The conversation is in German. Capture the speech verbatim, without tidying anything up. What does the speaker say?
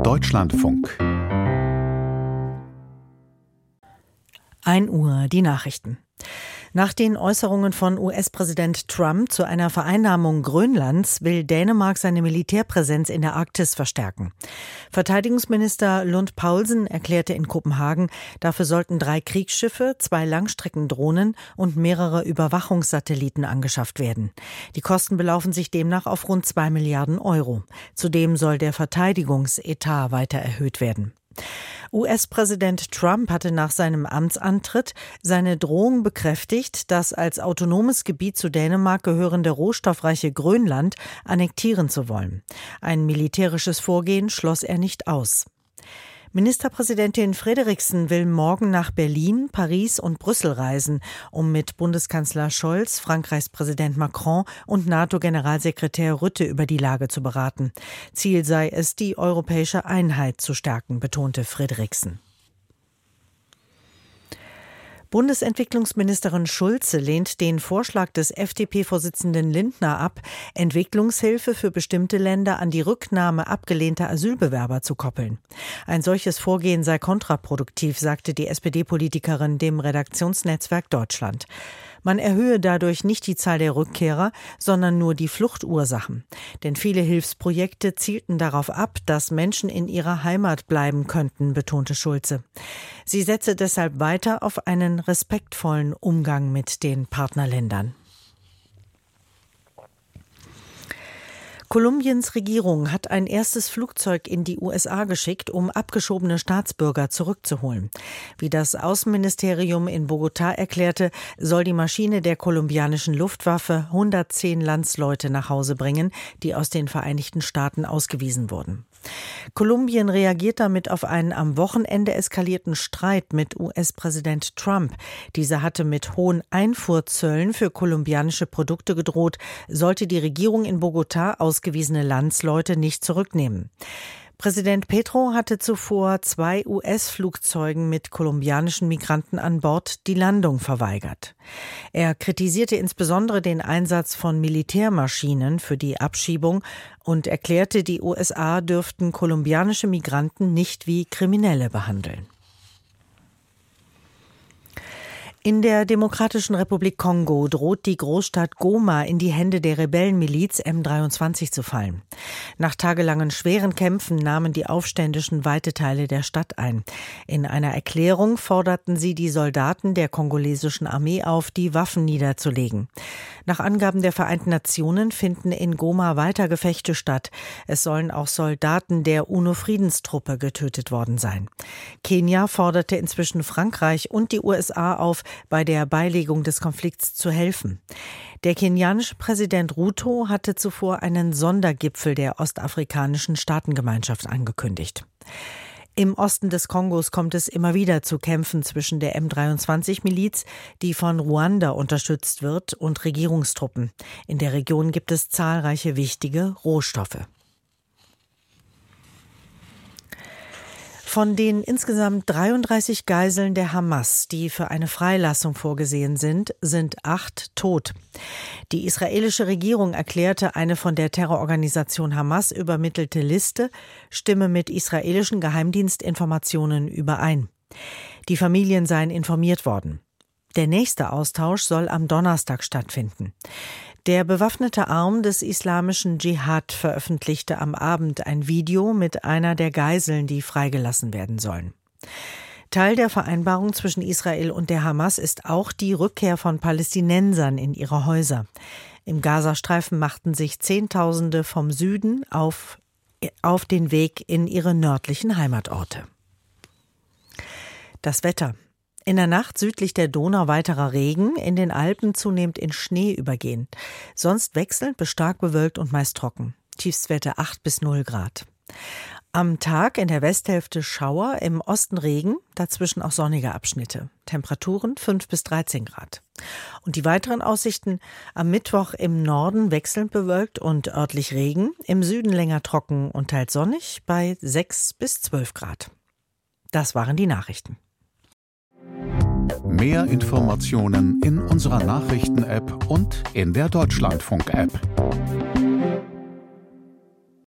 Deutschlandfunk. ein Uhr, die Nachrichten. Nach den Äußerungen von U S-Präsident Trump zu einer Vereinnahmung Grönlands will Dänemark seine Militärpräsenz in der Arktis verstärken. Verteidigungsminister Lund Poulsen erklärte in Kopenhagen, dafür sollten drei Kriegsschiffe, zwei Langstreckendrohnen und mehrere Überwachungssatelliten angeschafft werden. Die Kosten belaufen sich demnach auf rund zwei Milliarden Euro. Zudem soll der Verteidigungsetat weiter erhöht werden. U S-Präsident Trump hatte nach seinem Amtsantritt seine Drohung bekräftigt, das als autonomes Gebiet zu Dänemark gehörende rohstoffreiche Grönland annektieren zu wollen. Ein militärisches Vorgehen schloss er nicht aus. Ministerpräsidentin Frederiksen will morgen nach Berlin, Paris und Brüssel reisen, um mit Bundeskanzler Scholz, Frankreichs Präsident Macron und NATO-Generalsekretär Rutte über die Lage zu beraten. Ziel sei es, die europäische Einheit zu stärken, betonte Frederiksen. Bundesentwicklungsministerin Schulze lehnt den Vorschlag des F D P-Vorsitzenden Lindner ab, Entwicklungshilfe für bestimmte Länder an die Rücknahme abgelehnter Asylbewerber zu koppeln. Ein solches Vorgehen sei kontraproduktiv, sagte die S P D-Politikerin dem Redaktionsnetzwerk Deutschland. Man erhöhe dadurch nicht die Zahl der Rückkehrer, sondern nur die Fluchtursachen. Denn viele Hilfsprojekte zielten darauf ab, dass Menschen in ihrer Heimat bleiben könnten, betonte Schulze. Sie setze deshalb weiter auf einen respektvollen Umgang mit den Partnerländern. Kolumbiens Regierung hat ein erstes Flugzeug in die U S A geschickt, um abgeschobene Staatsbürger zurückzuholen. Wie das Außenministerium in Bogotá erklärte, soll die Maschine der kolumbianischen Luftwaffe hundertzehn Landsleute nach Hause bringen, die aus den Vereinigten Staaten ausgewiesen wurden. Kolumbien reagiert damit auf einen am Wochenende eskalierten Streit mit U S-Präsident Trump. Dieser hatte mit hohen Einfuhrzöllen für kolumbianische Produkte gedroht, sollte die Regierung in Bogotá ausgewiesene Landsleute nicht zurücknehmen. Präsident Petro hatte zuvor zwei U S-Flugzeugen mit kolumbianischen Migranten an Bord die Landung verweigert. Er kritisierte insbesondere den Einsatz von Militärmaschinen für die Abschiebung und erklärte, die U S A dürften kolumbianische Migranten nicht wie Kriminelle behandeln. In der Demokratischen Republik Kongo droht die Großstadt Goma in die Hände der Rebellenmiliz M dreiundzwanzig zu fallen. Nach tagelangen schweren Kämpfen nahmen die Aufständischen weite Teile der Stadt ein. In einer Erklärung forderten sie die Soldaten der kongolesischen Armee auf, die Waffen niederzulegen. Nach Angaben der Vereinten Nationen finden in Goma weiter Gefechte statt. Es sollen auch Soldaten der UNO-Friedenstruppe getötet worden sein. Kenia forderte inzwischen Frankreich und die U S A auf, bei der Beilegung des Konflikts zu helfen. Der kenianische Präsident Ruto hatte zuvor einen Sondergipfel der ostafrikanischen Staatengemeinschaft angekündigt. Im Osten des Kongos kommt es immer wieder zu Kämpfen zwischen der M dreiundzwanzig-Miliz, die von Ruanda unterstützt wird, und Regierungstruppen. In der Region gibt es zahlreiche wichtige Rohstoffe. Von den insgesamt dreiunddreißig Geiseln der Hamas, die für eine Freilassung vorgesehen sind, sind acht tot. Die israelische Regierung erklärte, eine von der Terrororganisation Hamas übermittelte Liste stimme mit israelischen Geheimdienstinformationen überein. Die Familien seien informiert worden. Der nächste Austausch soll am Donnerstag stattfinden. Der bewaffnete Arm des islamischen Dschihad veröffentlichte am Abend ein Video mit einer der Geiseln, die freigelassen werden sollen. Teil der Vereinbarung zwischen Israel und der Hamas ist auch die Rückkehr von Palästinensern in ihre Häuser. Im Gazastreifen machten sich Zehntausende vom Süden auf, auf den Weg in ihre nördlichen Heimatorte. Das Wetter. In der Nacht südlich der Donau weiterer Regen, in den Alpen zunehmend in Schnee übergehend. Sonst wechselnd bis stark bewölkt und meist trocken. Tiefstwerte acht bis null Grad. Am Tag in der Westhälfte Schauer, im Osten Regen, dazwischen auch sonnige Abschnitte. Temperaturen fünf bis dreizehn Grad. Und die weiteren Aussichten: am Mittwoch im Norden wechselnd bewölkt und örtlich Regen, im Süden länger trocken und teils sonnig bei sechs bis zwölf Grad. Das waren die Nachrichten. Mehr Informationen in unserer Nachrichten-App und in der Deutschlandfunk-App.